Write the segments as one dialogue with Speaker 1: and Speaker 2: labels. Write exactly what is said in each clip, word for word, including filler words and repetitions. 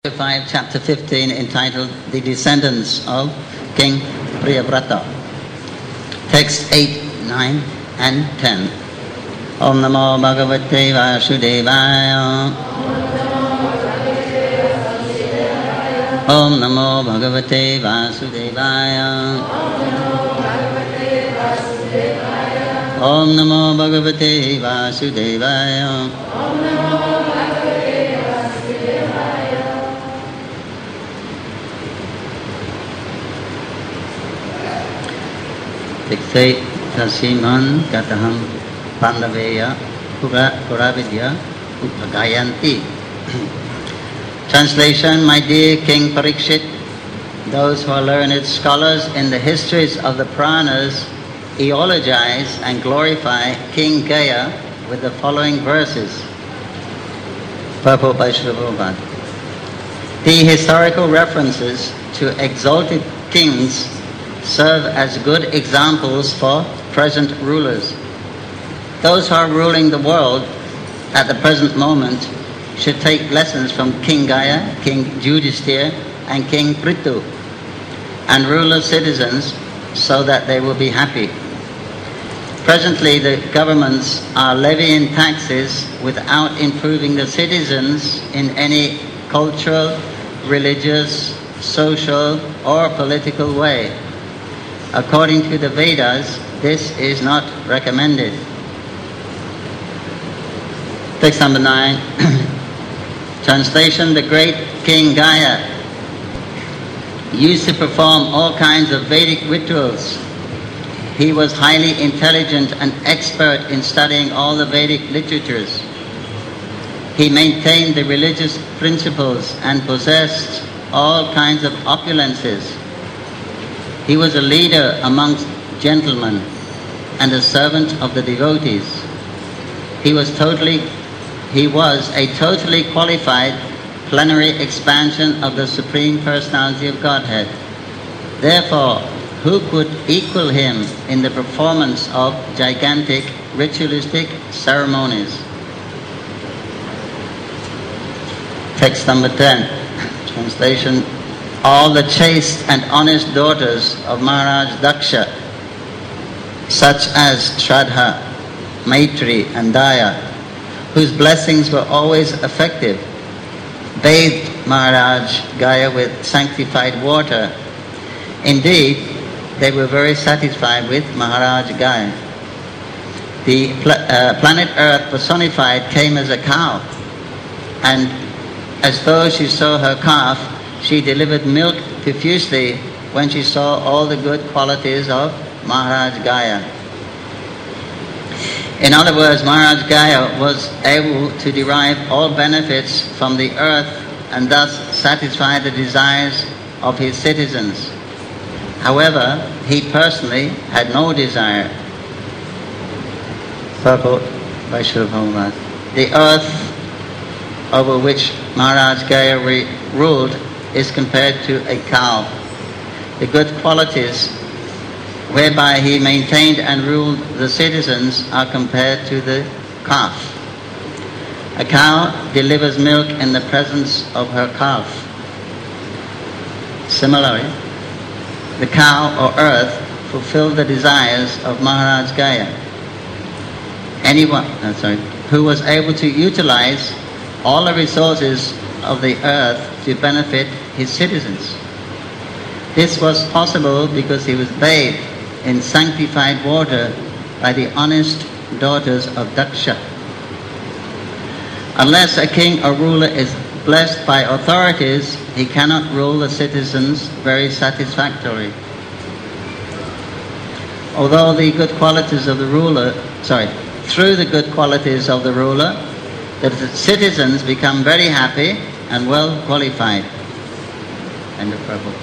Speaker 1: five, chapter fifteen, entitled The Descendants of King Priyavrata. Text eight, nine, and ten. Om Namo Bhagavate Vasudevaya. Om Namo Bhagavate Vasudevaya. Om Namo Bhagavate Vasudevaya. Dikse Tasiman Kataham Pandaveya Pura Puravidya Upagayanti. Translation: My dear King Parikshit, those who are learned scholars in the histories of the Puranas eulogize and glorify King Gaya with the following verses. Purport by Srila Prabhupada. The historical references to exalted kings serve as good examples for present rulers. Those who are ruling the world at the present moment should take lessons from King Gaya, King Yudhishthira, and King Prithu, and ruler citizens so that they will be happy. Presently, the governments are levying taxes without improving the citizens in any cultural, religious, social, or political way. According to the Vedas, this is not recommended. Text number nine. Translation: The great King Gaya used to perform all kinds of Vedic rituals. He was highly intelligent and expert in studying all the Vedic literatures. He maintained the religious principles and possessed all kinds of opulences. He was a leader amongst gentlemen and a servant of the devotees. He was totally, he was a totally qualified plenary expansion of the Supreme Personality of Godhead. Therefore, who could equal him in the performance of gigantic ritualistic ceremonies? Text number ten. Translation: All the chaste and honest daughters of Maharaj Daksha, such as Shraddha, Maitri, and Daya, whose blessings were always effective, bathed Maharaj Gaya with sanctified water. Indeed, they were very satisfied with Maharaj Gaya. The pl- uh, planet Earth personified came as a cow, and as though she saw her calf, she delivered milk profusely when she saw all the good qualities of Maharaj Gaya. In other words, Maharaj Gaya was able to derive all benefits from the earth and thus satisfy the desires of his citizens. However, he personally had no desire. Purport by Srila Prabhupada. The earth over which Maharaj Gaya re- ruled is compared to a cow. The good qualities whereby he maintained and ruled the citizens are compared to the calf. A cow delivers milk in the presence of her calf. Similarly, the cow or earth fulfilled the desires of Maharaj Gaya. Anyone oh, sorry, who was able to utilize all the resources of the earth to benefit his citizens. This was possible because he was bathed in sanctified water by the honest daughters of Daksha. Unless a king or ruler is blessed by authorities, he cannot rule the citizens very satisfactorily. Although the good qualities of the ruler, sorry, through the good qualities of the ruler, the citizens become very happy and well qualified. End of Prabhu.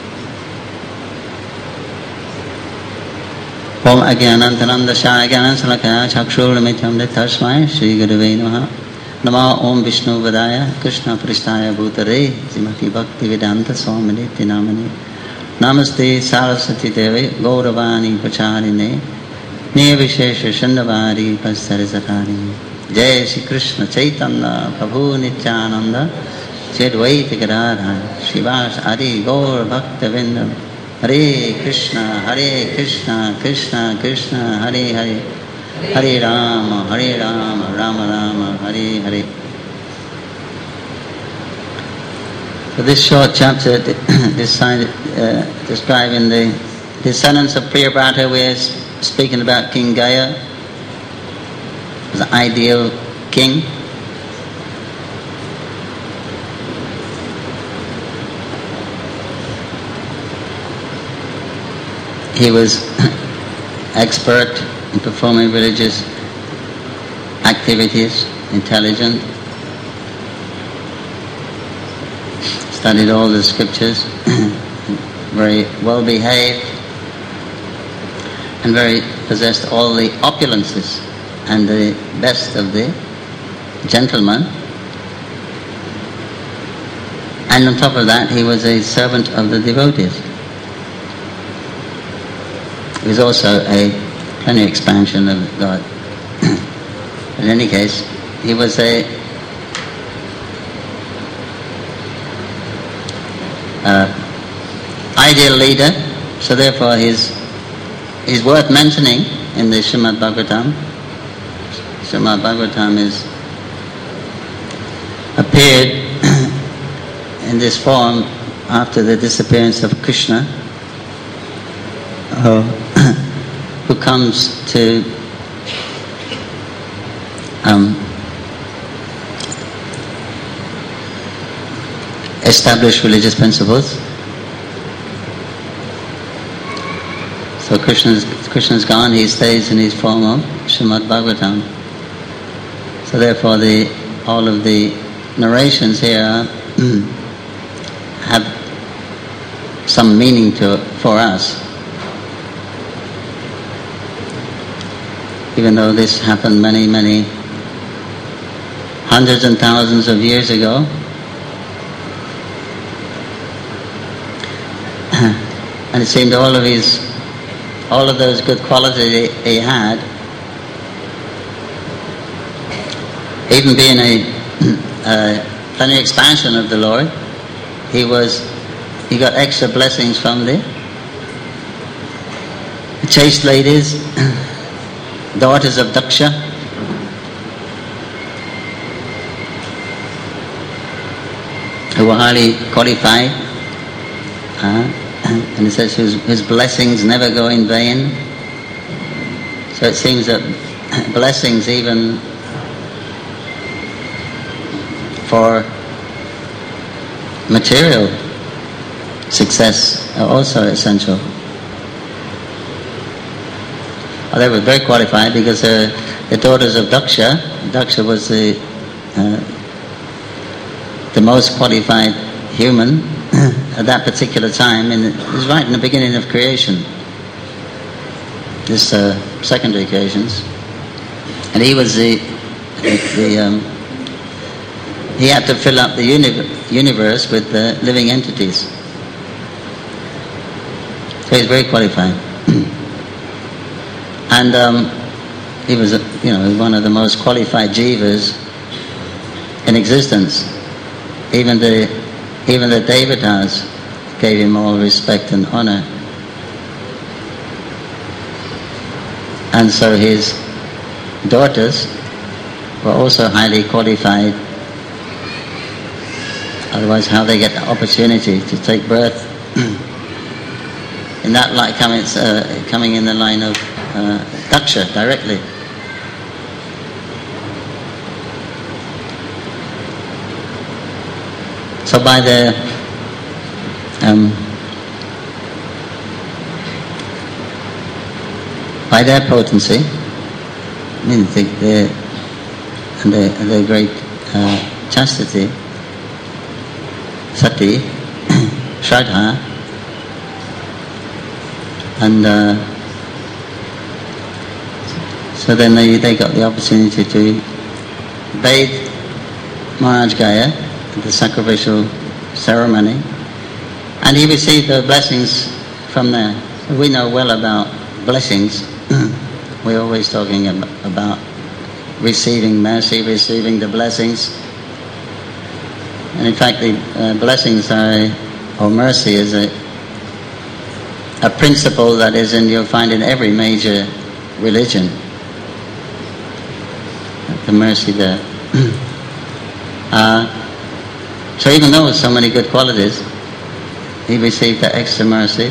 Speaker 1: Om Ajnanantananda Shayagana Salakaya Chakshuramityam Tasmai Shri Gurave Namaha. Nama Om Vishnu Vadaya Krishna Prishtaya Bhutare Srimati Bhakti Vedanta Swamini Tinamani Namaste Saraswati Devi Gauravani Pacharine Nirvishesha Shandavari Pasarisatari. Jai Shri Krishna Chaitanya Prabhu Nityananda Chedvaita Gadadhar Shivas Adi Gaur Bhakta Vindam Hare Krishna Hare Krishna Krishna Krishna Hare Hare Hare Rama Hare Rama Rama Rama Hare Hare. So this short chapter decided, uh, describing the descendants of Priyabrata, we're speaking about King Gaya, the ideal king. He was expert in performing religious activities, intelligent, studied all the scriptures, very well behaved, and very possessed all the opulences and the best of the gentlemen. And on top of that, he was a servant of the devotees. He was also a plenary expansion of God. In any case, he was a uh, ideal leader, so therefore he's, he's worth mentioning in the Srimad Bhagavatam. Srimad Bhagavatam is appeared in this form after the disappearance of Krishna, uh, who comes to um, establish religious principles. So Krishna's, Krishna's gone, he stays in his form of Srimad Bhagavatam. So therefore the, all of the narrations here have some meaning to it for us. Even though this happened many, many hundreds and thousands of years ago. And it seemed all of his, all of those good qualities he had, even being a, a plenary expansion of the Lord, he was, he got extra blessings from the chaste ladies, daughters of Daksha, who were highly qualified, uh, and it says his, his blessings never go in vain. So it seems that blessings even for material success are also essential. Well, they were very qualified because they're the daughters of Daksha. Daksha was the uh, the most qualified human at that particular time, and it was right in the beginning of creation, this uh, secondary creations. And he was the, the, the um, he had to fill up the uni- universe with uh, living entities. So he's very qualified. And um, he was, you know, one of the most qualified jivas in existence. Even the even the devatas gave him all respect and honor. And so his daughters were also highly qualified. Otherwise, how they get the opportunity to take birth in that light, coming, uh, coming in the line of uh, Daksha directly. So by their um, by their potency, I mean the, the, and the, the great uh, chastity, sati, shraddha, and uh, so then they, they got the opportunity to bathe Maharaj Gaya at the sacrificial ceremony, and he received the blessings from there. So we know well about blessings. We're always talking about receiving mercy, receiving the blessings. And in fact, the uh, blessings are, or mercy is a, a principle that is in, you'll find in every major religion. The mercy there. uh, so even though so many good qualities, he received that extra mercy.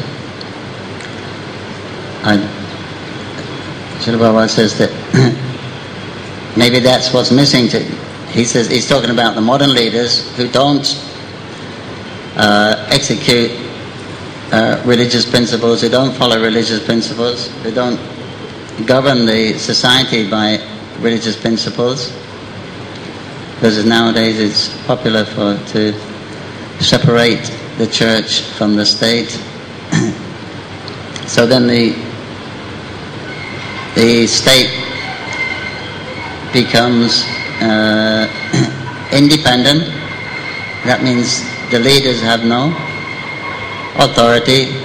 Speaker 1: And Srila Prabhupada says that maybe that's what's missing. To, he says he's talking about the modern leaders who don't uh, execute uh, religious principles, who don't follow religious principles, who don't govern the society by religious principles. Because nowadays it's popular for to separate the church from the state. So then the the state becomes uh, independent. That means the leaders have no authority.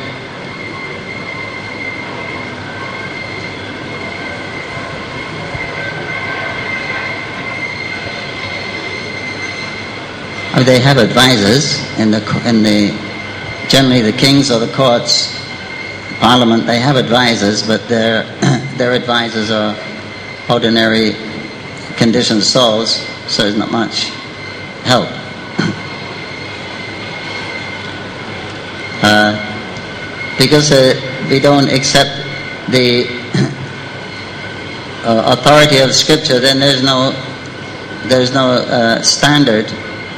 Speaker 1: They have advisors in the in the generally the kings or the courts, parliament. They have advisors, but their their advisors are ordinary conditioned souls, so there's not much help. Uh, because uh, we don't accept the uh, authority of Scripture, then there's no there's no uh, standard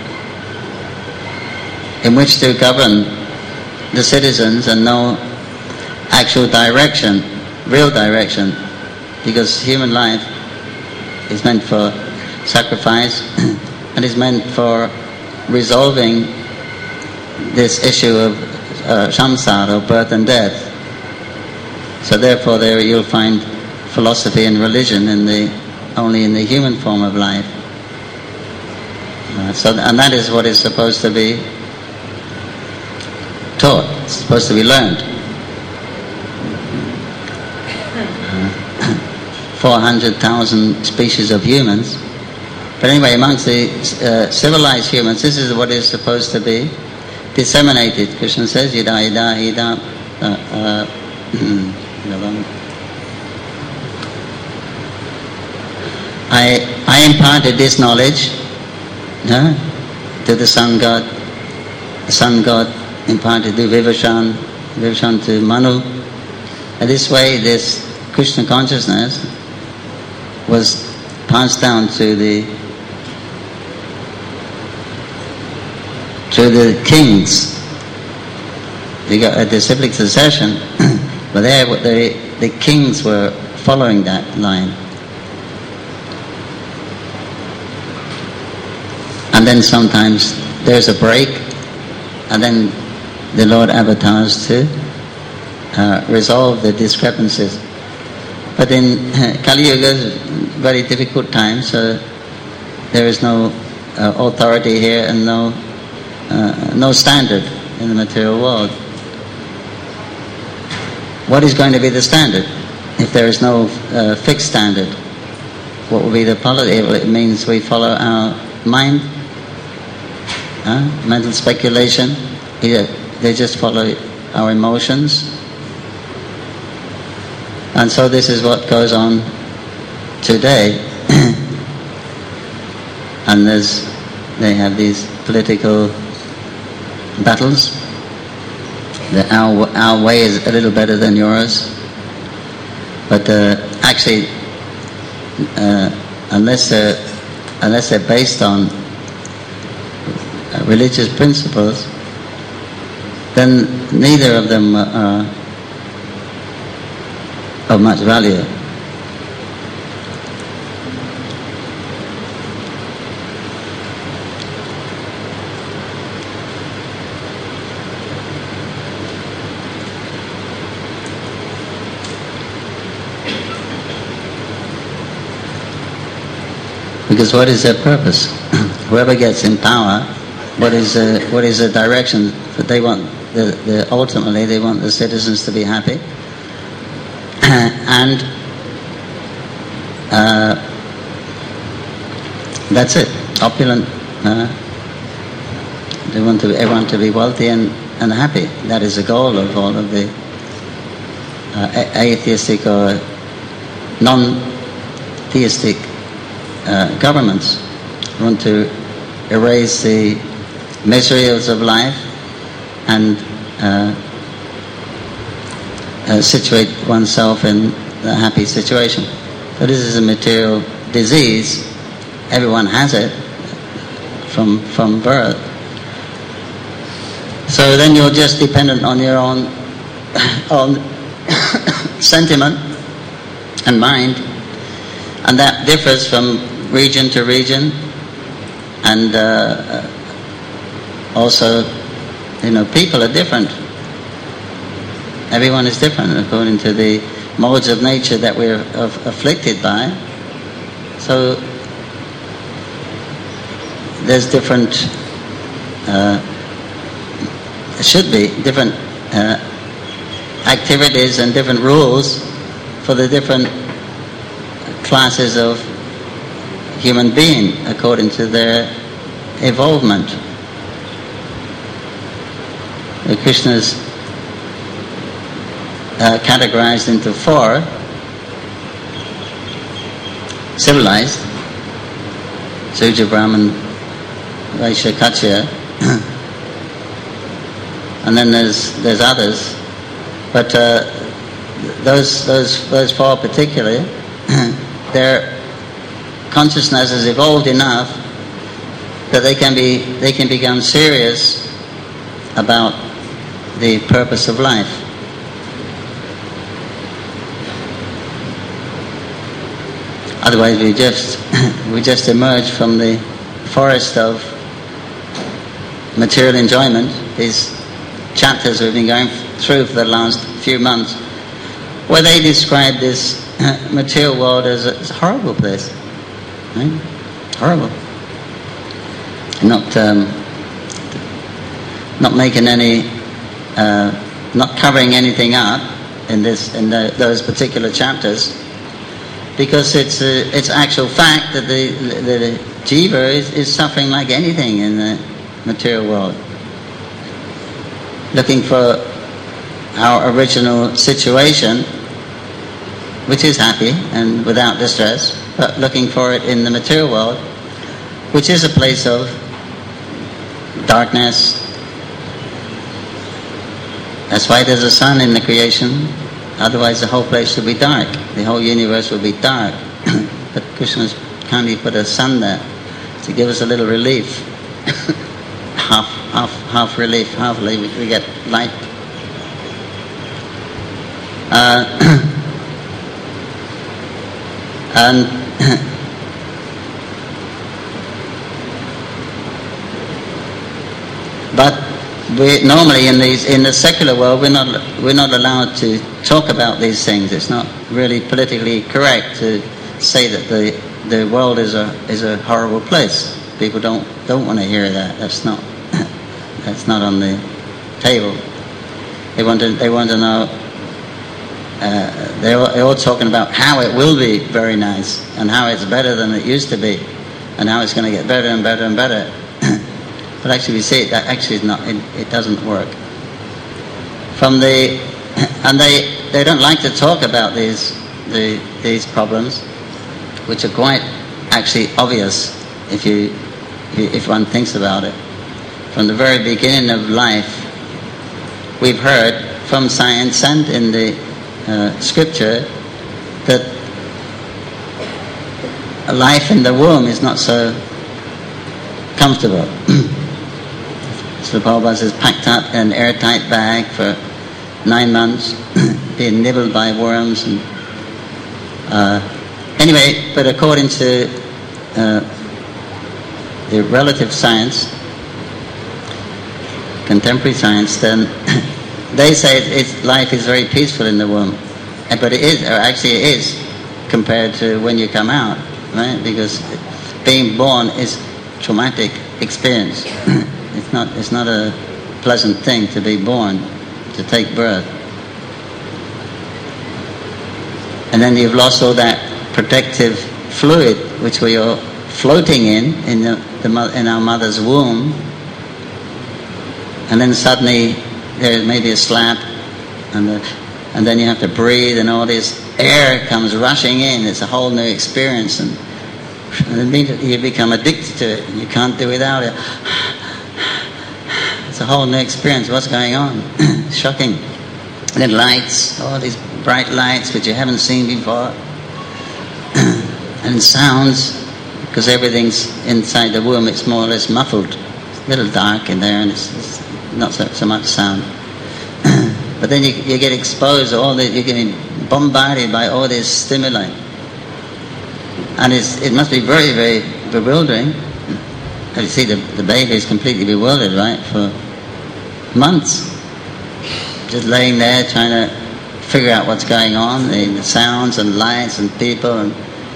Speaker 1: in which to govern the citizens, and no actual direction, real direction, because human life is meant for sacrifice and is meant for resolving this issue of uh, samsara, birth and death. So therefore there you'll find philosophy and religion in the only in the human form of life. Uh, so and that is what is supposed to be taught, it's supposed to be learned. Uh, four hundred thousand species of humans. But anyway, amongst the uh, civilized humans, this is what is supposed to be disseminated. Krishna says, Yida Yida Ida. Uh, uh, I, I imparted this knowledge uh, to the sun god, the sun god imparted to Vibhishan, Vibhishan to Manu. And this way, this Krishna consciousness was passed down to the to the kings. They got a disciplic succession, but there the the kings were following that line. And then sometimes there's a break, and then the Lord avatars to uh, resolve the discrepancies. But in uh, Kali Yuga is very difficult time, so there is no uh, authority here and no uh, no standard in the material world. What is going to be the standard if there is no uh, fixed standard? What will be the policy? Well, it means we follow our mind, uh, mental speculation. Either they just follow our emotions. And so this is what goes on today. And there's, they have these political battles. The, our, our way is a little better than yours. But uh, actually, uh, unless, they're, unless they're based on uh, religious principles, then neither of them are of much value. Because what is their purpose? Whoever gets in power, what is the, what is the direction that they want? The, the, ultimately, they want the citizens to be happy, and uh, that's it. Opulent, uh, They want to, everyone to be wealthy and, and happy. That is the goal of all of the uh, atheistic or non-theistic uh, governments. They want to erase the miseries of life and uh, uh, situate oneself in a happy situation. So this is a material disease. Everyone has it from from birth. So then you're just dependent on your own on sentiment and mind, and that differs from region to region, and uh, also, you know, people are different. Everyone is different according to the modes of nature that we're afflicted by. So there's different, uh, should be different uh, activities and different rules for the different classes of human being according to their evolvement. The Krishna's uh, categorized into four: civilized, Sudra, Brahman, Vaishya, Kshatriya, and then there's there's others, but uh, those those those four particularly, their consciousness has evolved enough that they can be they can become serious about the purpose of life. Otherwise, we just we just emerge from the forest of material enjoyment. These chapters we've been going through for the last few months, where they describe this material world as a, as a horrible place, right? Horrible. Not um, not making any, uh, not covering anything up in this in the, those particular chapters, because it's a, it's actual fact that the the, the jiva is, is suffering like anything in the material world, looking for our original situation, which is happy and without distress, but looking for it in the material world, which is a place of darkness. That's why there's a sun in the creation, otherwise the whole place would be dark, the whole universe would be dark. But Krishna's kindly put a sun there to give us a little relief. half, half, half relief, half relief, we get light. Uh, and but we normally in these in the secular world we're not we're not allowed to talk about these things. It's not really politically correct to say that the the world is a is a horrible place. People don't don't want to hear that. That's not that's not on the table. They want to they want to know. Uh, they're, all, they're all talking about how it will be very nice and how it's better than it used to be, and how it's going to get better and better and better. But actually, we see it, that actually is not. It, it doesn't work. From the and they they don't like to talk about these the these problems, which are quite actually obvious if you if one thinks about it. From the very beginning of life, we've heard from science and in the uh, scripture that a life in the womb is not so comfortable. So Prabhupada says packed up in an airtight bag for nine months, being nibbled by worms. And, uh, anyway, but according to uh, the relative science, contemporary science, then they say it's, life is very peaceful in the womb. But it is, or actually it is, compared to when you come out, right? Because being born is traumatic experience. It's not it's not a pleasant thing to be born, to take birth. And then you've lost all that protective fluid which we are floating in in the, the in our mother's womb. and then suddenly there's maybe a slap, and the, and then you have to breathe, and all this air comes rushing in. It's a whole new experience, and, and immediately you become addicted to it, and you can't do without it. It's a whole new experience. What's going on? Shocking. And then lights, all these bright lights which you haven't seen before, and sounds, because everything's inside the womb, it's more or less muffled. It's a little dark in there, and it's, it's not so, so much sound. But then you, you get exposed, all the, you're getting bombarded by all this stimuli. And it's, it must be very, very bewildering. You see, the, the baby is completely bewildered, right, for months. Just laying there trying to figure out what's going on, the, the sounds and lights and people, and,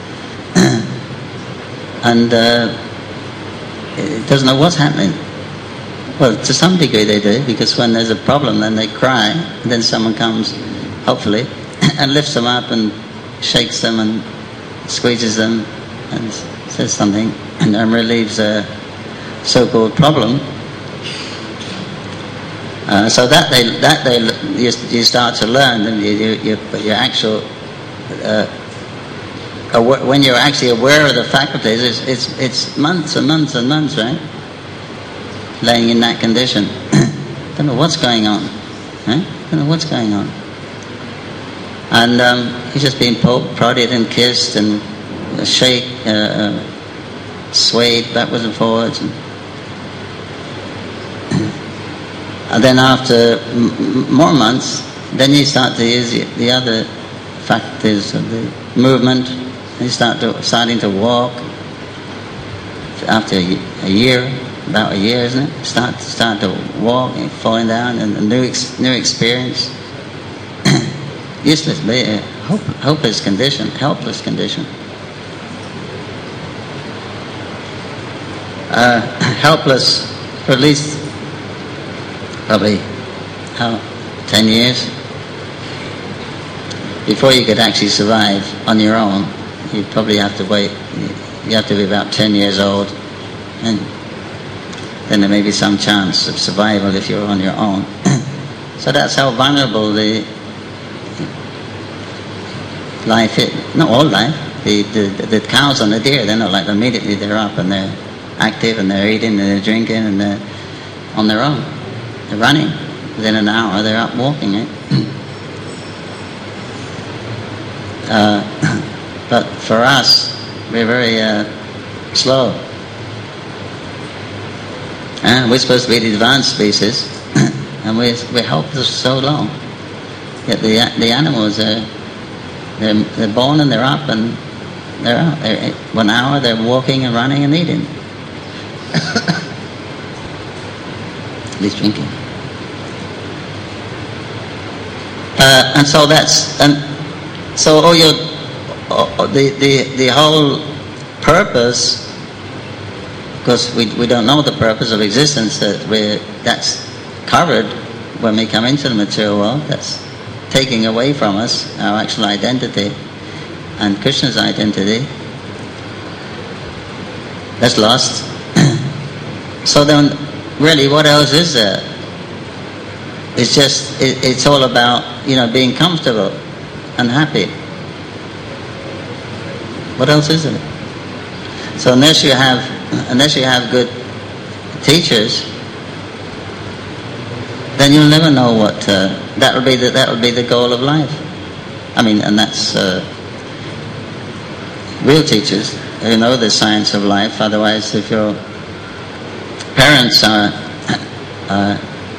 Speaker 1: and uh, it doesn't know what's happening. Well, to some degree they do, because when there's a problem then they cry, and then someone comes, hopefully, and lifts them up and shakes them and squeezes them and says something, and then relieves a so-called problem. Uh, so that they, that they, you, you start to learn, and you, you, you, your actual, uh, aw- when you're actually aware of the faculties, it's, it's, it's months and months and months, right? Laying in that condition. Don't know what's going on. Huh? Don't know what's going on. And um, he's just being poked, prodded and kissed and uh, shake, uh, uh, swayed backwards and forwards. And, and then after m- more months, then you start to use the, the other faculties of the movement. You start to, starting to walk. After a, a year, about a year, isn't it? Start start to walk, and falling down, and a new ex, new experience. Useless, a hope, hopeless condition, helpless condition. Uh, helpless for at least probably how ten years before you could actually survive on your own. You probably have to wait. You have to be about ten years old, and then there may be some chance of survival if you're on your own. So that's how vulnerable the life is. Not all life. The, the, the cows and the deer, they're not like immediately they're up and they're active and they're eating and they're drinking and they're on their own. They're running. Within an hour they're up walking. Eh? uh, but for us, we're very uh, slow. And we're supposed to be the advanced species, and we're, we're helpless for so long. Yet the the animals, are, they're, they're born and they're up and they're out. They're, one hour they're walking and running and eating. At least drinking. Uh, and so that's, and so all your, oh, the, the, the whole purpose, because we we don't know the purpose of existence, that we that's covered when we come into the material world. That's taking away from us our actual identity and Krishna's identity. That's lost. So then, really, what else is there? It's just it, it's all about, you know, being comfortable and happy. What else is it? So unless you have unless you have good teachers, then you'll never know what uh, that will be. The, that will be the goal of life. I mean, and that's uh, real teachers who know the science of life. Otherwise, if your parents are uh,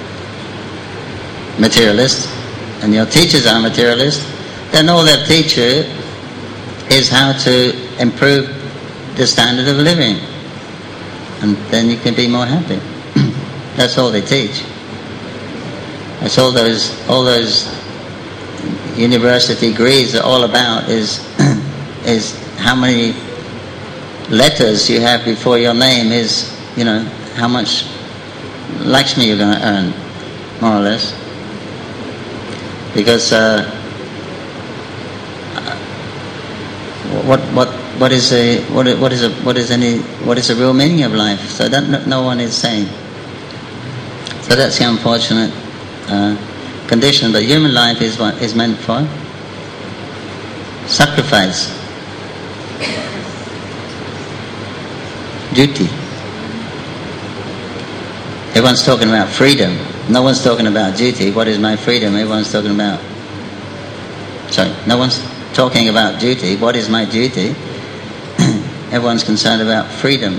Speaker 1: materialist and your teachers are materialist, then all they'll teach you is how to improve the standard of living, and then you can be more happy. That's all they teach. That's all those all those university degrees are all about, is is how many letters you have before your name, is, you know, how much Lakshmi you're going to earn, more or less. Because uh, what what what is a what what is a what is any what is the real meaning of life? So that no, no one is saying. So that's the unfortunate uh, condition. But human life is what is meant for sacrifice, duty. Everyone's talking about freedom. No one's talking about duty. What is my freedom? Everyone's talking about... Sorry, no one's talking about duty. What is my duty? Everyone's concerned about freedom.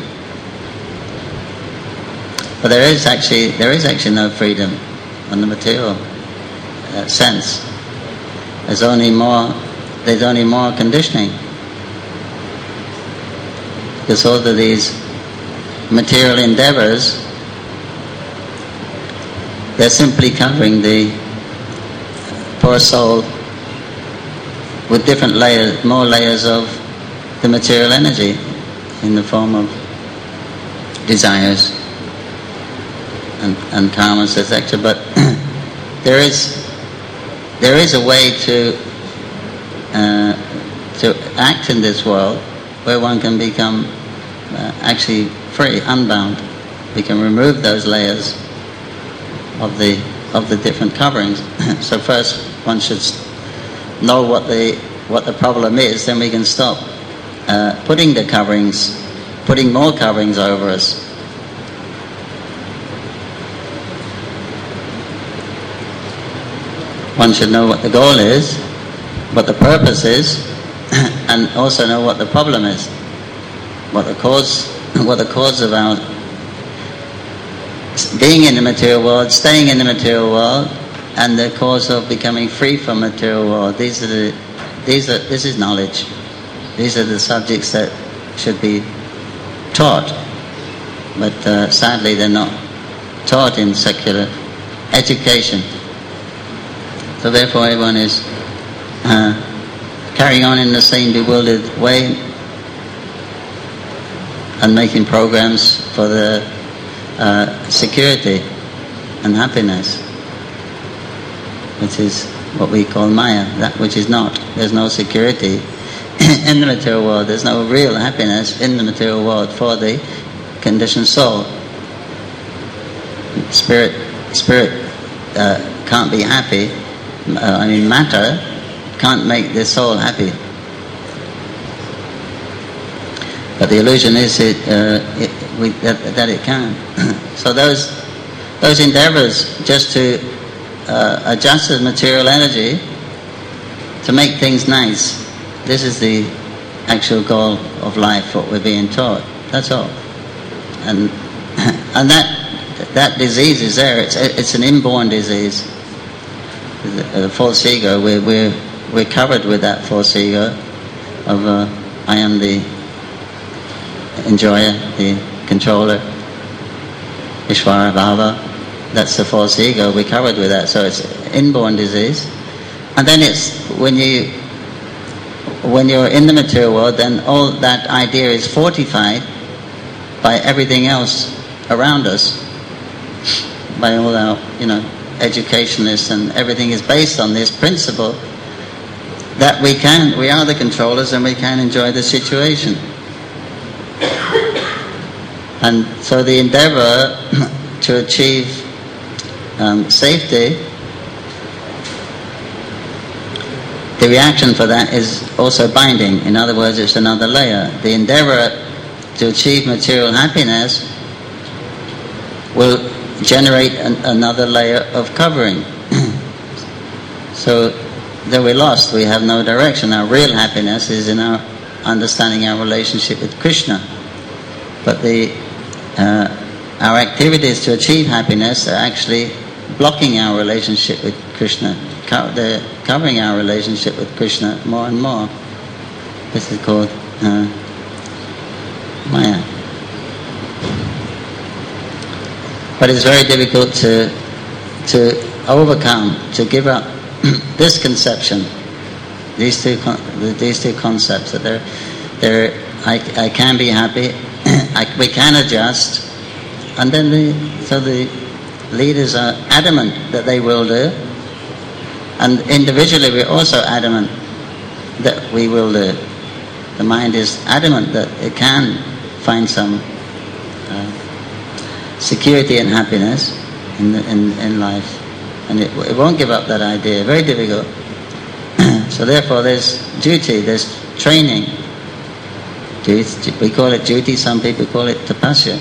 Speaker 1: But there is actually there is actually no freedom on the material uh, sense. There's only more there's only more conditioning. Because all of these material endeavors, they're simply covering the poor soul with different layers, more layers of the material energy in the form of desires and, and karmas, et cetera. But there is there is a way to uh, to act in this world where one can become uh, actually free, unbound. We can remove those layers of the of the different coverings. So first one should know what the what the problem is, then we can stop uh, putting the coverings, putting more coverings over us. One should know what the goal is, what the purpose is, and also know what the problem is, what the cause, what the cause of our being in the material world, staying in the material world, and the cause of becoming free from material world. These are the, these are, this is knowledge. These are the subjects that should be taught, but uh, sadly they're not taught in secular education. So therefore everyone is uh, carrying on in the same bewildered way and making programs for the uh, security and happiness, which is what we call Maya, that which is not. There's no security in the material world. There's no real happiness in the material world for the conditioned soul. Spirit, spirit uh, can't be happy. Uh, I mean, matter can't make the soul happy. But the illusion is it, uh, it, we, that, that it can. So those those endeavors just to uh, adjust the material energy to make things nice, this is the actual goal of life, what we're being taught. That's all. And and that that disease is there. It's it's an inborn disease. The, the false ego. We're we're we're covered with that false ego of uh, I am the enjoyer, the controller, Ishvara Bhava. That's the false ego. We're covered with that. So it's inborn disease. And then it's when you when you're in the material world, then all that idea is fortified by everything else around us, by all our, you know, educationists, and everything is based on this principle that we can, we are the controllers and we can enjoy the situation. And so the endeavor to achieve um, safety, the reaction for that is also binding. In other words, it's another layer. The endeavor to achieve material happiness will generate an, another layer of covering. So then we're lost. We have no direction. Our real happiness is in our understanding our relationship with Krishna. But the uh, our activities to achieve happiness are actually blocking our relationship with Krishna. Co- they're covering our relationship with Krishna more and more. This is called uh, Maya. But it's very difficult to to overcome, to give up this conception, these two con- these two concepts that they're, they're I, I can be happy, I, we can adjust, and then the so the leaders are adamant that they will do, and individually we're also adamant that we will do. The mind is adamant that it can find some uh, security and happiness, in, the, in, in life. And it, it won't give up that idea, very difficult. So therefore there's duty, there's training. We call it duty, some people call it tapasya.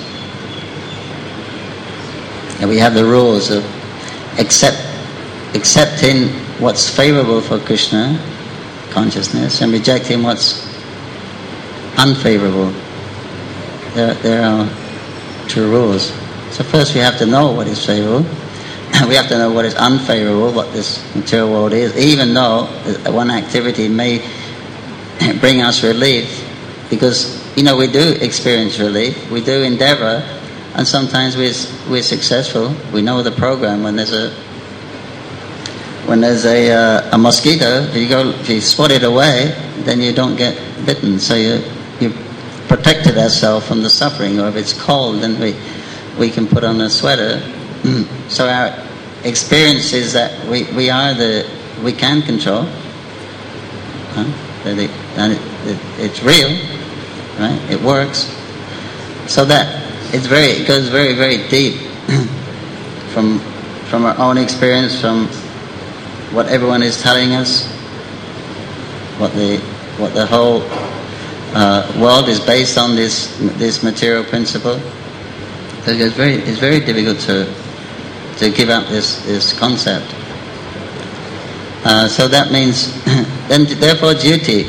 Speaker 1: And we have the rules of accept, accepting what's favorable for Krishna consciousness and rejecting what's unfavorable. There, there are two rules. So first we have to know what is favorable. We have to know what is unfavorable, what this material world is, even though one activity may bring us relief, because, you know, we do experience relief, we do endeavor, and sometimes we're, we're successful. We know the program. When there's a when there's a, uh, a mosquito, if you go, if you spot it away, then you don't get bitten. So you you protected ourselves from the suffering. Or if it's cold, then we we can put on a sweater. So our experience is that we, we are the we can control. Huh? That it, and it, it, it's real, right? It works. So that it's very it goes very very deep from from our own experience, from what everyone is telling us, what the what the whole uh, world is based on, this this material principle. So it's very it's very difficult to to give up this this concept. Uh, so that means then therefore duty.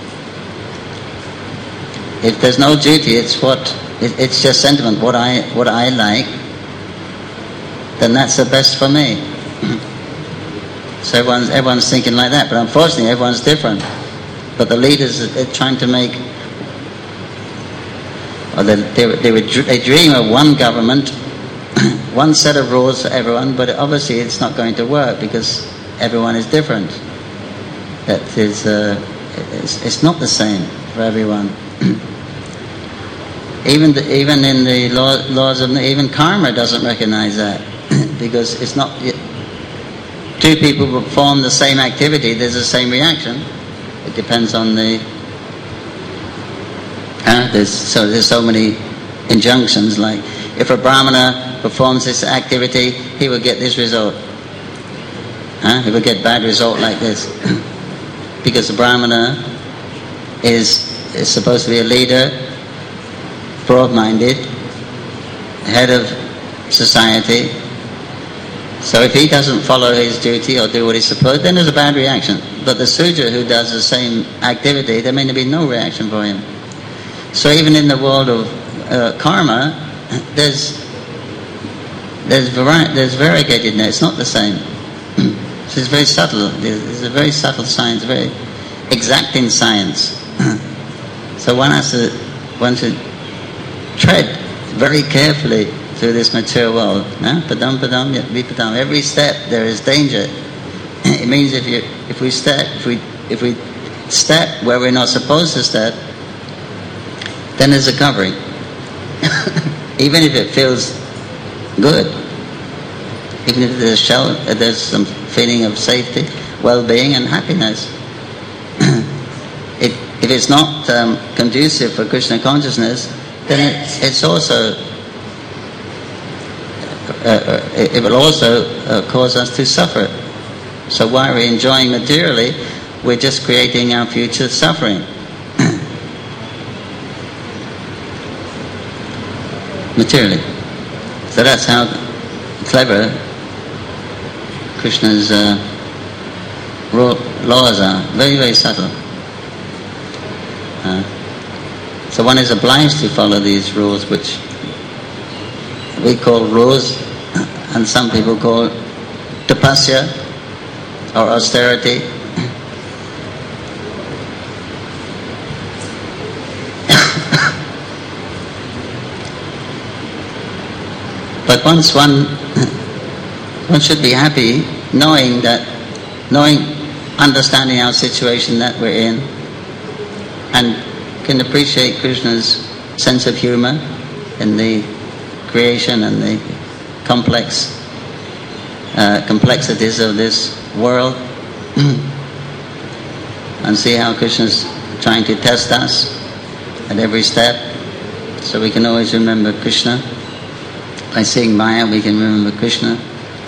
Speaker 1: If there's no duty, it's what it, it's just sentiment. What I what I like, then that's the best for me. So everyone's everyone's thinking like that, but unfortunately everyone's different. But the leaders are trying to make, or they they, they, would, they dream of one government, one set of rules for everyone, but obviously it's not going to work because everyone is different. That is, uh, it's, it's not the same for everyone. even the, even in the law, laws of even karma doesn't recognize that because it's not. Two people perform the same activity, there's the same reaction. It depends on the. Uh, there's so there's so many injunctions, like if a brahmana performs this activity, he will get this result. Huh? He will get bad result like this, because the brahmana is is supposed to be a leader, broad-minded, head of society. So if he doesn't follow his duty or do what he's supposed, then there's a bad reaction. But the Sudra who does the same activity, there may be no reaction for him. So even in the world of uh, karma, there's there's, vari- there's variegatedness. It's not the same. So it's very subtle. It's a very subtle science, very exacting science. So one has to one should tread very carefully through this material world. Huh? Padam padam vipadam. Every step there is danger. It means if you if we step if we if we step where we're not supposed to step, then there's a covering. Even if it feels good, even if there's shell, there's some feeling of safety, well-being, and happiness. if if it's not um, conducive for Krishna consciousness, then it, it's also uh, it, it will also uh, cause us to suffer. So while we're enjoying materially, we're just creating our future suffering. Materially. So that's how clever Krishna's uh, laws are. Very, very subtle. Uh, so one is obliged to follow these rules, which we call rules, and some people call tapasya or austerity. But once one one should be happy knowing that, knowing, understanding our situation that we're in, and can appreciate Krishna's sense of humor in the creation and the complex uh, complexities of this world, and see how Krishna's trying to test us at every step, so we can always remember Krishna. By seeing Maya, we can remember Krishna.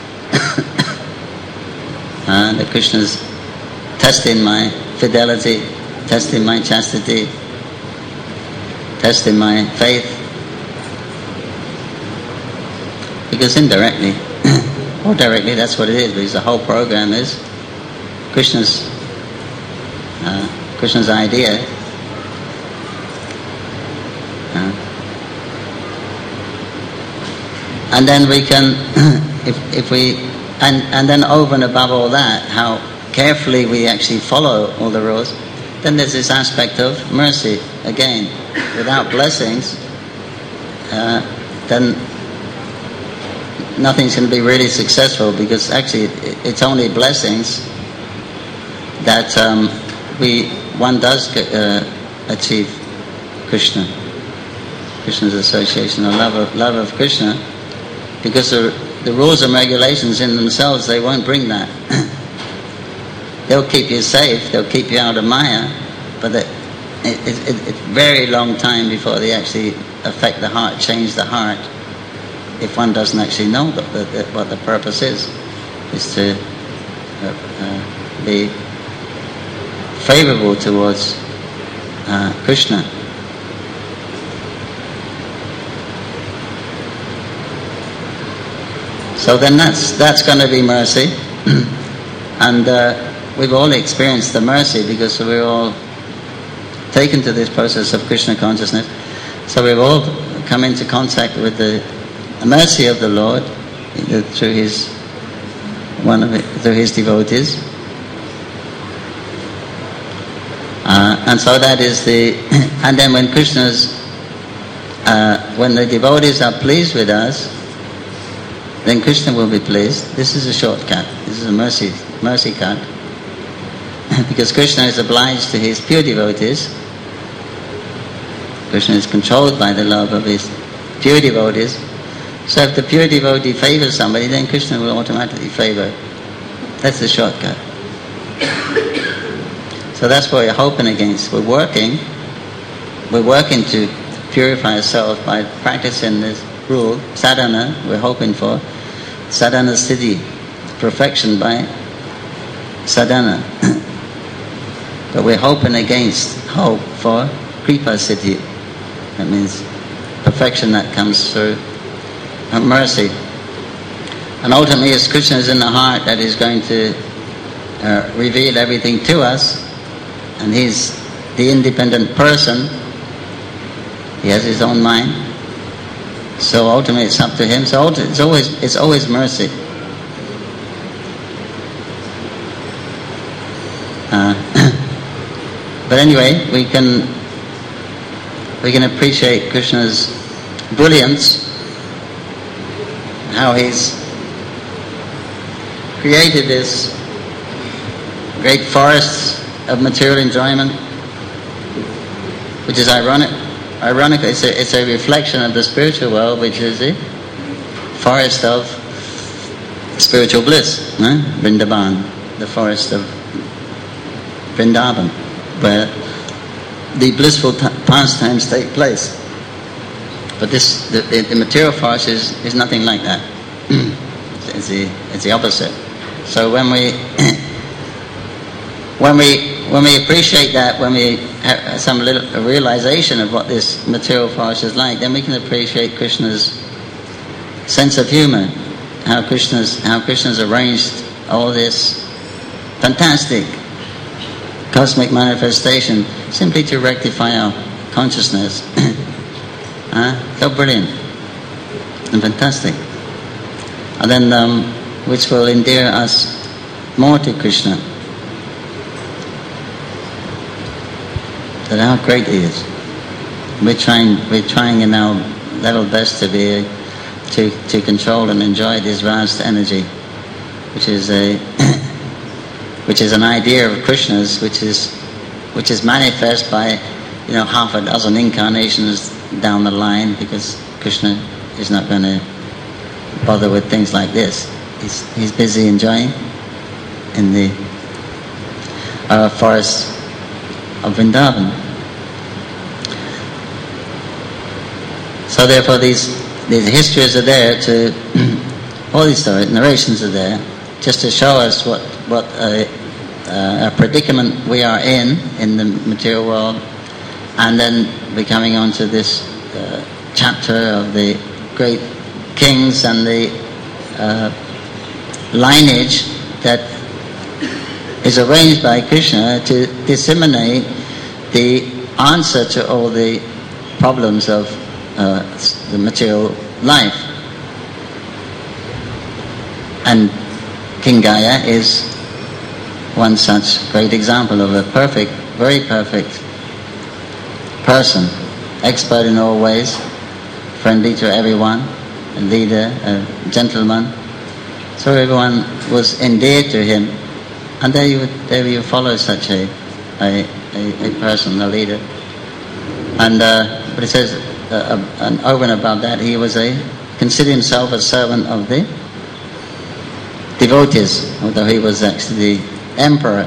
Speaker 1: uh, that Krishna's testing my fidelity, testing my chastity, testing my faith. Because indirectly, or directly, that's what it is, because the whole program is Krishna's, uh, Krishna's idea. Uh, and then we can, if, if we, and, and then over and above all that, how carefully we actually follow all the rules, then there's this aspect of mercy. Again, without blessings, uh, then nothing's going to be really successful, because actually it, it's only blessings that um, we one does uh, achieve Krishna, Krishna's association, or love of love of Krishna, because the, the rules and regulations in themselves, they won't bring that. They'll keep you safe, they'll keep you out of Maya, but it, it, it, it's a very long time before they actually affect the heart, change the heart, if one doesn't actually know the, the, the, what the purpose is, is to uh, uh, be favorable towards uh, Krishna. So then that's that's going to be mercy. And uh, we've all experienced the mercy, because we're all taken to this process of Krishna consciousness. So we've all come into contact with the, the mercy of the Lord through his one of it, through his devotees. Uh, and so that is the, and then when Krishna's, uh, when the devotees are pleased with us, then Krishna will be pleased. This is a shortcut. This is a mercy, mercy cut. Because Krishna is obliged to his pure devotees. Krishna is controlled by the love of his pure devotees. So if the pure devotee favors somebody, then Krishna will automatically favor. That's the shortcut. So that's what we're hoping against. We're working, we're working to purify ourselves by practicing this rule, sadhana. We're hoping for sadhana siddhi, perfection by sadhana. But we're hoping against hope for kripa siddhi. That means perfection that comes through mercy. And ultimately, as Krishna is in the heart, that is going to uh, reveal everything to us. And he's the independent person. He has his own mind. So ultimately, it's up to him. So it's always it's always mercy. Uh, but anyway, we can we can appreciate Krishna's brilliance, how he's created this great forests of material enjoyment, which is ironic. Ironically, it's a, it's a reflection of the spiritual world, which is the forest of spiritual bliss, eh? Vrindavan, the forest of Vrindavan, where the blissful t- pastimes take place. But this, the, the, the material forest is, is nothing like that. it's, the, it's the opposite. So when we when we when we appreciate that, when we have some little realization of what this material forest is like, then we can appreciate Krishna's sense of humor, how Krishna's how Krishna's arranged all this fantastic cosmic manifestation simply to rectify our consciousness. uh, so brilliant and fantastic. And then um, which will endear us more to Krishna. That how great he is. We're trying we're trying in our level best to be to to control and enjoy this vast energy, which is a which is an idea of Krishna's, which is which is manifest by, you know, half a dozen incarnations down the line, because Krishna is not going to bother with things like this. He's he's busy enjoying in the uh, forest of Vrindavan. So therefore these these histories are there to, all these stories, narrations are there, just to show us what, what a, uh, a predicament we are in, in the material world, and then we're coming on to this uh, chapter of the great kings and the uh, lineage that is arranged by Krishna to disseminate the answer to all the problems of uh, the material life. And King Gaya is one such great example of a perfect, very perfect person, expert in all ways, friendly to everyone, a leader, a gentleman. So everyone was endeared to him. And there you, there you follow such a, a, a, a person, a leader. And uh, but it says, uh, uh, and over and above that, he was a, considered himself a servant of the devotees, although he was actually the emperor.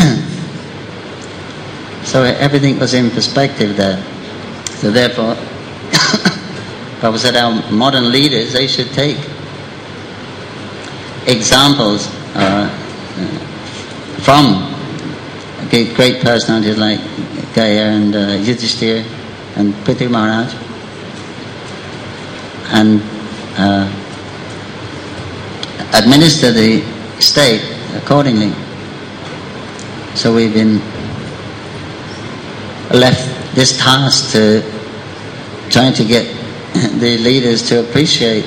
Speaker 1: So everything was in perspective there. So therefore, Prabhupada said our modern leaders, they should take examples uh, from great, great personalities like Gaya and uh, Yudhishthira and Prithu Maharaj, and uh, administer the state accordingly. So we've been left this task to trying to get the leaders to appreciate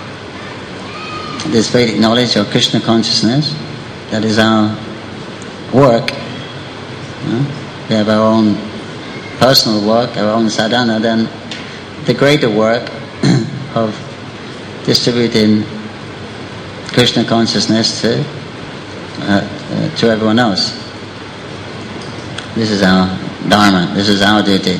Speaker 1: this Vedic knowledge of Krishna consciousness. That is our work. You know? We have our own personal work, our own sadhana, then the greater work of distributing Krishna consciousness to uh, uh, to everyone else. This is our dharma, this is our duty.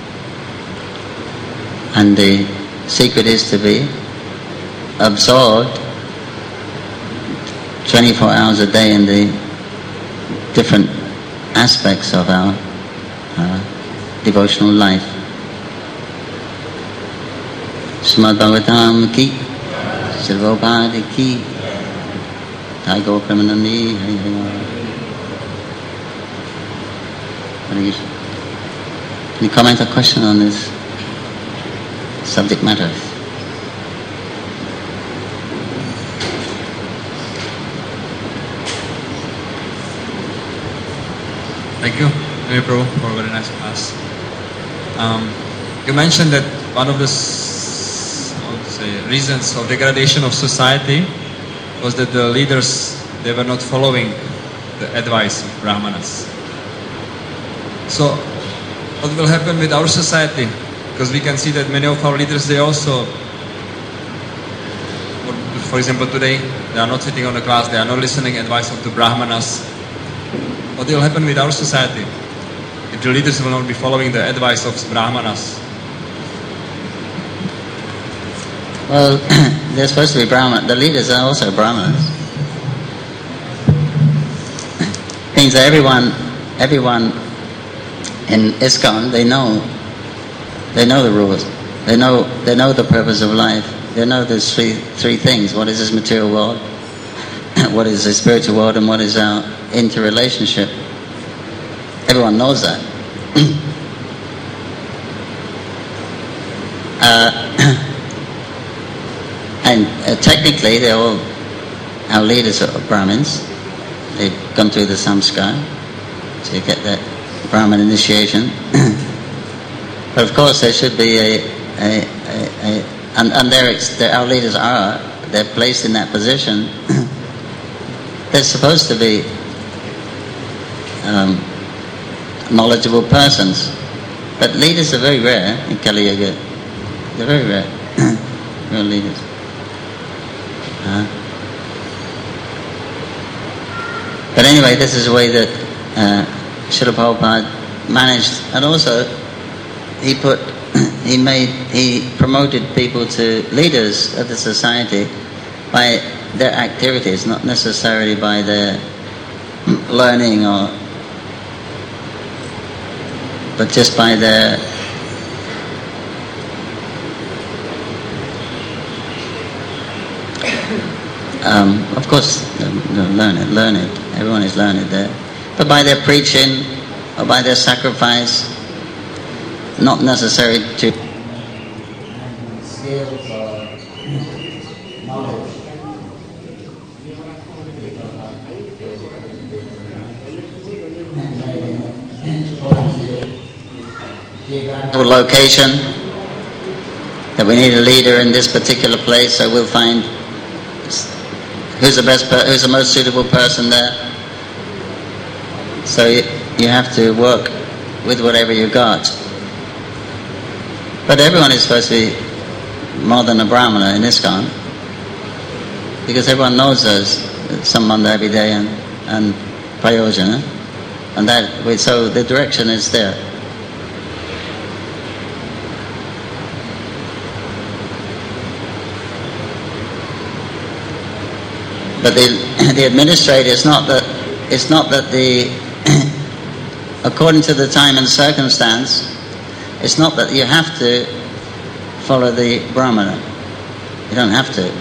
Speaker 1: And the secret is to be absorbed twenty-four hours a day in the different aspects of our uh, devotional life. Srimad Bhagavatam ki, Srila Prabhupada ki, Thai Gaur Premanandi, Hari Hari. Any comment or question on this subject matter?
Speaker 2: Thank you, Hari Prabhu, for a very nice class. Um, you mentioned that one of the how to say, reasons of degradation of society was that the leaders, they were not following the advice of Brahmanas. So, what will happen with our society? Because we can see that many of our leaders, they also, for example, today, they are not sitting on the class, they are not listening advice of the Brahmanas. What will happen with our society if the leaders will not be following the advice of Brahmanas?
Speaker 1: Well, they're supposed to be Brahmanas. The leaders are also Brahmanas. Means that everyone, everyone in ISKCON, they know, they know the rules. They know, they know the purpose of life. They know there's three, three things. What is this material world? What is the spiritual world? And what is our interrelationship? Everyone knows that. uh, and uh, technically, they're all our leaders are Brahmins. They've gone through the samskar to get that Brahmin initiation. But of course, there should be a, a, a, a and, and they're, they're, our leaders are, they're placed in that position. They're supposed to be um, knowledgeable persons. But leaders are very rare in Kali Yuga. They're very rare, real leaders. Uh, but anyway, this is the way that uh, Srila Prabhupada managed, and also he put, he made, he promoted people to leaders of the society by their activities, not necessarily by their learning, or but just by their um, of course, learned, learned. Everyone is learned there. But by their preaching or by their sacrifice, not necessary to skills or knowledge. Geographical location, that we need a leader in this particular place, so we'll find who's the best, per- who's the most suitable person there. So you, you have to work with whatever you got. But everyone is supposed to be more than a Brahmana in ISKCON, because everyone knows us, Sambandha, Abhideya and, and Prayojana, and that, so the direction is there. But the, the administrator, it's not that, it's not that the, according to the time and circumstance, it's not that you have to follow the Brahmana. You don't have to.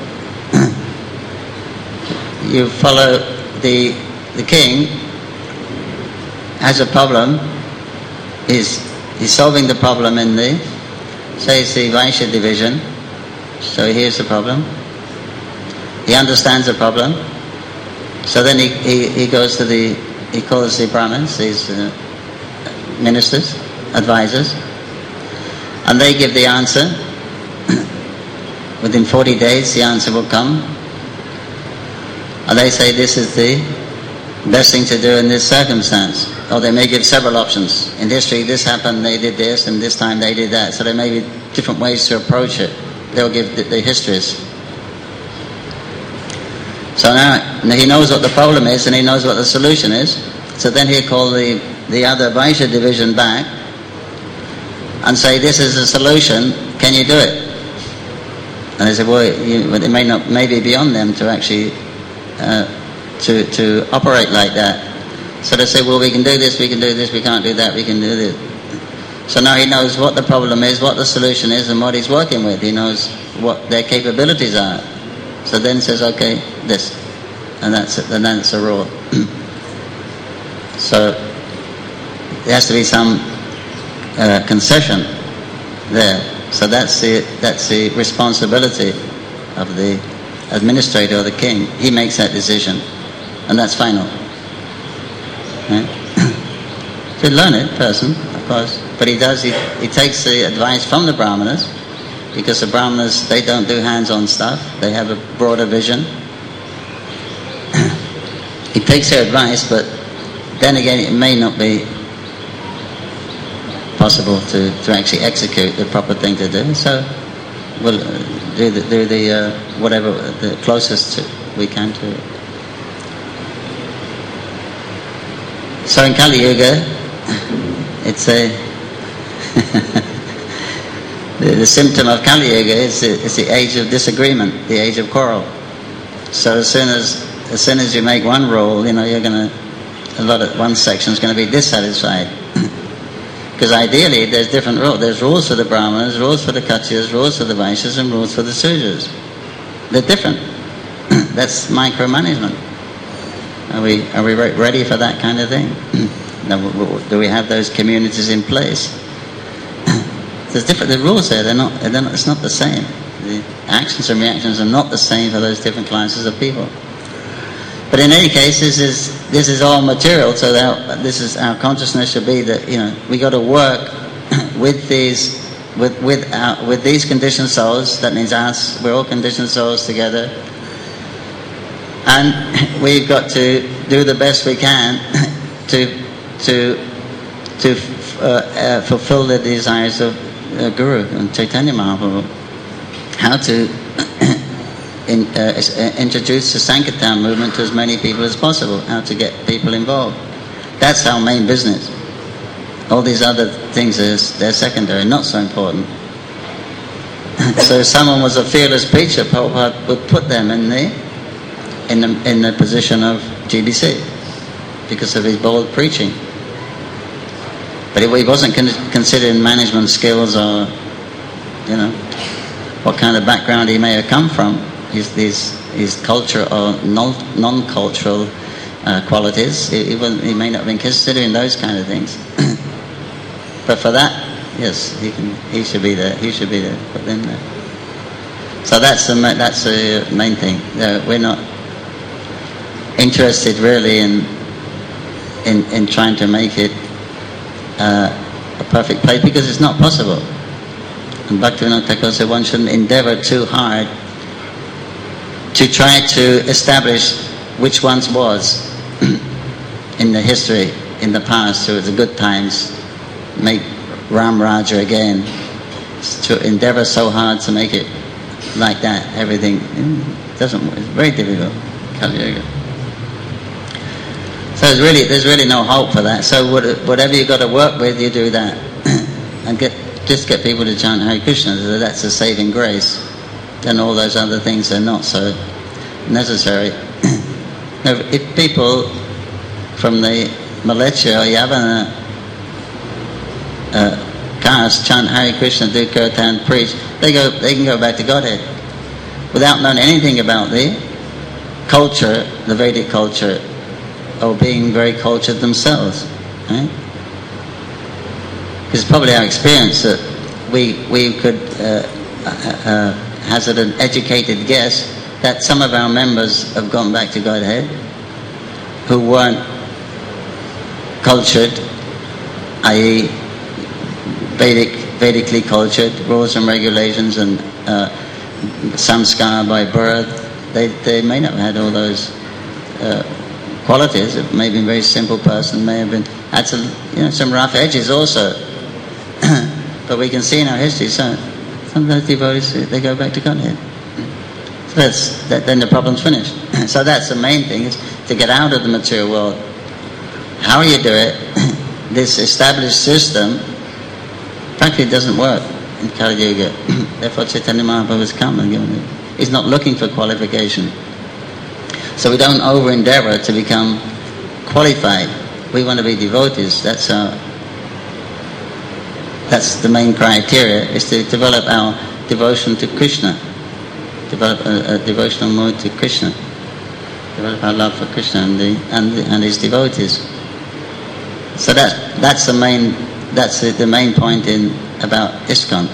Speaker 1: You follow the the king has a problem. He's he's solving the problem in the, say it's the Vaishya division. So here's the problem. He understands the problem. So then he, he, he goes to the, he calls the Brahmins, these uh, ministers, advisors, and they give the answer. Within forty days the answer will come. And they say this is the best thing to do in this circumstance. Or they may give several options. In history this happened, they did this, and this time they did that. So there may be different ways to approach it. They'll give the, the histories. So now he knows what the problem is and he knows what the solution is. So then he'll call the, the other Vaishya division back and say, this is the solution, can you do it? And they say, well, you, it may not, maybe beyond them to actually uh, to, to operate like that. So they say, well, we can do this, we can do this, we can't do that, we can do this. So now he knows what the problem is, what the solution is, and what he's working with. He knows what their capabilities are. So then says, okay, this, and that's it, and that's a rule. So there has to be some uh, concession there. So that's the that's the responsibility of the administrator or the king. He makes that decision, and that's final. Right? It's a learned person, of course, but he does. He, he takes the advice from the Brahmanas. Because the Brahmanas, they don't do hands-on stuff. They have a broader vision. He takes their advice, but then again, it may not be possible to, to actually execute the proper thing to do. So we'll do the, do the uh, whatever, the closest to, we can to it. So in Kali Yuga, it's a... The, the symptom of Kali Yuga is the, is the age of disagreement, the age of quarrel. So as soon as as soon as you make one rule, you know, you're going to, a lot of one section is going to be dissatisfied. Because ideally, there's different rules. There's rules for the Brahmanas, rules for the Kshatriyas, rules for the Vaishyas, and rules for the Sudras. They're different. That's micromanagement. Are we are we ready for that kind of thing? Do we have those communities in place? There's different the rules there. They're not. They're not. It's not the same. The actions and reactions are not the same for those different classes of people. But in any case, this is this is all material. So that this is our consciousness should be that, you know, we got to work with these with with our, with these conditioned souls. That means us. We're all conditioned souls together, and we've got to do the best we can to to to uh, uh, fulfill the desires of Uh, Guru and Chaitanya Mahaprabhu, how to in, uh, introduce the Sankirtan movement to as many people as possible, how to get people involved. That's our main business. All these other things, is they're secondary, not so important. So if someone was a fearless preacher, Prabhupada would put them in the in the, in the position of G B C because of his bold preaching. But if he wasn't considering management skills or, you know, what kind of background he may have come from, his his, his culture or non non cultural uh, qualities. He, he, he may not have been considering those kind of things. But for that, yes, he can. He should be there. He should be there. Put them there. So that's the that's the main thing. Uh, we're not interested really in in in trying to make it uh, a perfect place, because it's not possible. And Bhaktivinoda Thakur said one shouldn't endeavour too hard to try to establish which once was in the history, in the past, through the good times, make Ram Raja again, to endeavour so hard to make it like that. Everything it doesn't. It's very difficult. Kali Yuga. So there's really there's really no hope for that. So whatever you got to work with, you do that, and get just get people to chant Hare Krishna. So that's a saving grace. Then all those other things are not so necessary. Now, if people from the Mleccha or Yavana uh, caste chant Hare Krishna, do kirtan, preach, they go they can go back to Godhead without knowing anything about the culture, the Vedic culture, or being very cultured themselves. Right? It's probably our experience that we we could uh, uh, hazard an educated guess that some of our members have gone back to Godhead who weren't cultured, that is Vedic, Vedically cultured, rules and regulations and uh, samskar by birth. They they may not have had all those uh, qualities. It may have been a very simple person, may have been had some you know some rough edges also. But we can see in our history, so some of those devotees, they go back to Godhead. So that's that, then the problem's finished. So that's the main thing, is to get out of the material world. How you do it, this established system, practically doesn't work in Kali Yuga. Therefore Chaitanya Mahaprabhu has come and given it. He's not looking for qualification. So we don't over-endeavour to become qualified. We want to be devotees. That's our, that's the main criteria, is to develop our devotion to Krishna. Develop a, a devotional mood to Krishna. Develop our love for Krishna and the, and, the, and his devotees. So that that's the main that's the, the main point in about ISKCON.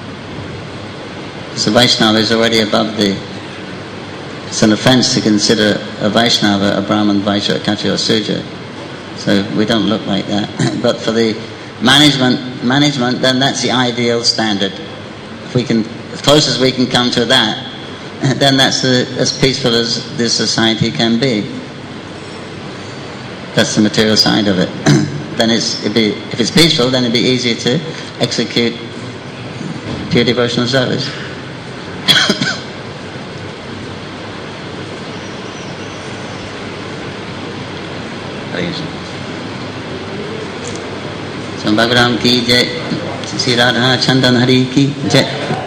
Speaker 1: So Vaishnava is already above the. It's an offence to consider a Vaishnava a Brahman, Vaishya, Kshatriya or Sudra. So we don't look like that. But for the management, management, then that's the ideal standard. If we can, as close as we can come to that, then that's the, as peaceful as this society can be. That's the material side of it. Then it's it'd be, if it's peaceful, then it'd be easier to execute pure devotional service. So Bhagavan ki jai, Sri Radha Chandan Hari ki jai.